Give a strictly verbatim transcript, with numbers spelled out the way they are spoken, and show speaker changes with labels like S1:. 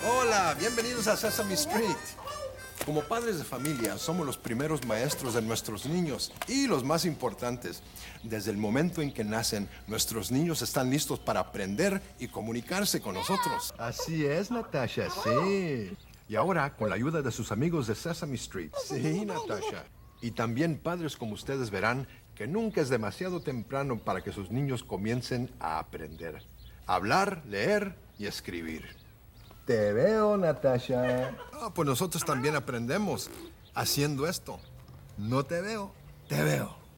S1: Hola, bienvenidos a Sesame Street. Como padres de familia, somos los primeros maestros de nuestros niños y los más importantes. Desde el momento en que nacen, nuestros niños están listos para aprender y comunicarse con nosotros.
S2: Así es, Natasha, sí. Y ahora, con la ayuda de sus amigos de Sesame Street.
S1: Sí, Natasha.
S2: Y también padres como ustedes verán que nunca es demasiado temprano para que sus niños comiencen a aprender. A hablar, leer y escribir. Te veo, Natasha.
S1: Ah, pues nosotros también aprendemos haciendo esto.
S2: No te veo.
S1: Te veo.